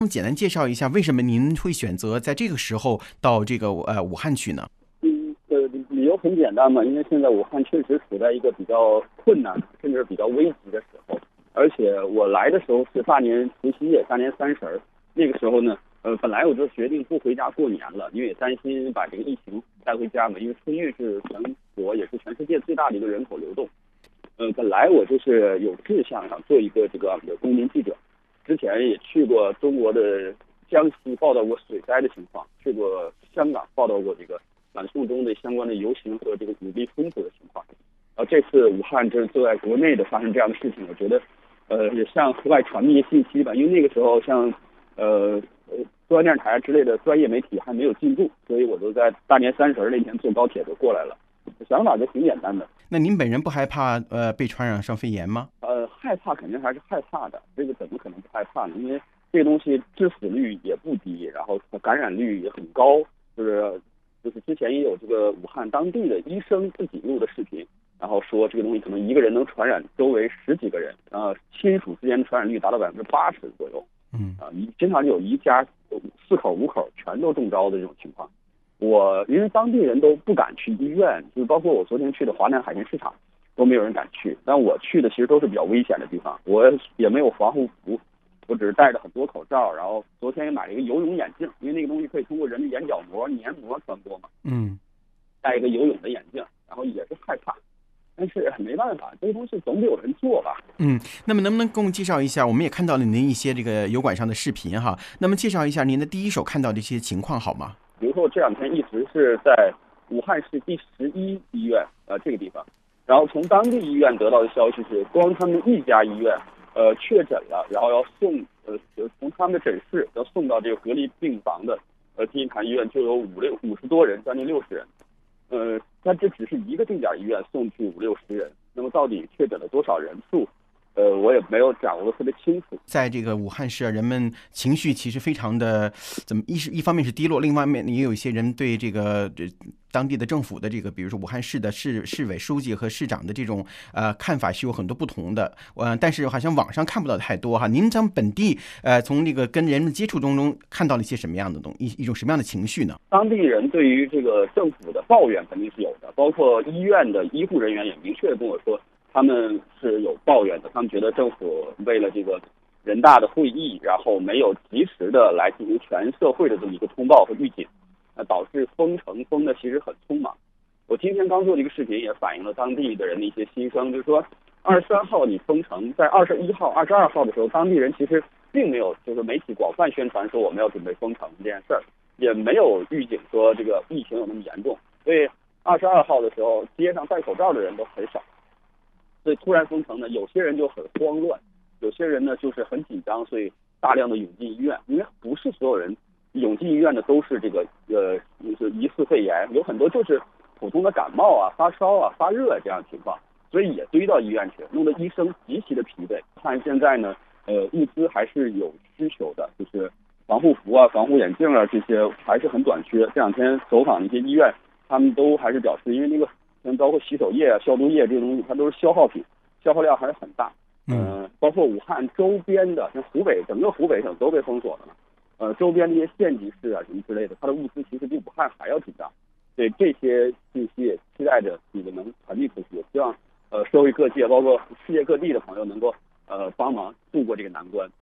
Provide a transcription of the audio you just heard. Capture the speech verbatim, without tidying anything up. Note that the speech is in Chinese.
那么简单介绍一下，为什么您会选择在这个时候到这个呃武汉去呢？ 嗯，呃，理由很简单嘛，因为现在武汉确实处在一个比较困难，甚至比较危急的时候。而且我来的时候是大年除夕夜，大年三十儿，那个时候呢，呃，本来我就决定不回家过年了，因为也担心把这个疫情带回家嘛。因为春运是全国也是全世界最大的一个人口流动。呃，本来我就是有志向想做一个这个公民记者，之前也去过中国的江西报道过水灾的情况，去过香港报道过这个反送中的相关的游行和这个武力冲突的情况。然后这次武汉这就在国内的发生这样的事情，我觉得，呃，也向河外传递一些信息吧。因为那个时候像，呃呃中央电视台之类的专业媒体还没有进驻，所以我就在大年三十那天坐高铁就过来了。想法就挺简单的。 那您本人不害怕呃被传染上肺炎吗？ 呃，害怕肯定还是害怕的，这个怎么可能不害怕呢？因为这个东西致死率也不低，然后感染率也很高，就是就是之前也有这个武汉当地的医生自己录的视频，然后说这个东西可能一个人能传染周围十几个人，呃，亲属之间的传染率达到百分之八十左右， 嗯啊、呃，经常有一家四口五口全都中招的这种情况。我因为当地人都不敢去医院，就是包括我昨天去的华南海鲜市场，都没有人敢去。但我去的其实都是比较危险的地方，我也没有防护服，我只是戴着很多口罩。然后昨天也买了一个游泳眼镜，因为那个东西可以通过人的眼角膜、黏膜传播嘛。 嗯， 戴一个游泳的眼镜，然后也是害怕，但是没办法，这个东西总得有人做吧。 嗯，那么能不能跟我介绍一下？我们也看到了您一些这个油管上的视频哈，那么介绍一下您的第一手看到的一些情况好吗？ 比如说这两天一直是在武汉市第十一医院呃这个地方，然后从当地医院得到的消息是，光他们一家医院呃确诊了，然后要送呃从他们的诊室要送到这个隔离病房的呃第一坛医院就有五六五十多人，将近六十人。呃，但这只是一个定点医院送去五六十人，那么到底确诊了多少人数？呃，我也没有掌握的特别清楚。 在这个武汉市，人们情绪其实非常的，怎么一是一方面是低落，另外面也有一些人对这个这当地的政府的这个，比如说武汉市的市市委书记和市长的这种呃看法是有很多不同的。呃，但是好像网上看不到太多哈。您在本地呃从这个跟人们接触当中看到了一些什么样的东一一种什么样的情绪呢？ 当地人对于这个政府的抱怨肯定是有的，包括医院的医护人员也明确的跟我说，他们是有抱怨的，他们觉得政府为了这个人大的会议，然后没有及时的来进行全社会的这么一个通报和预警，呃，导致封城封的其实很匆忙。我今天刚做的一个视频也反映了当地的人的一些心声，就是说，二十三号你封城，在二十一号、二十二号的时候，当地人其实并没有就是媒体广泛宣传说我们要准备封城这件事儿，也没有预警说这个疫情有那么严重，所以二十二号的时候，街上戴口罩的人都很少。所以突然封城呢，有些人就很慌乱，有些人呢就是很紧张，所以大量的涌进医院。因为不是所有人涌进医院的都是这个呃就是疑似肺炎，有很多就是普通的感冒啊、发烧啊、发热这样的情况，所以也堆到医院去，弄得医生极其的疲惫。看现在呢，呃，物资还是有需求的，就是防护服啊、防护眼镜啊这些还是很短缺。这两天走访的一些医院，他们都还是表示，因为那个。像包括洗手液啊、消毒液这些东西，它都是消耗品，消耗量还是很大。嗯、呃，包括武汉周边的，像湖北，整个湖北省都被封锁了嘛。呃，周边的一些县级市啊什么之类的，它的物资其实比武汉还要紧张。所以这些信息也期待着你们能传递出去，也希望呃社会各界，包括世界各地的朋友能够呃帮忙度过这个难关。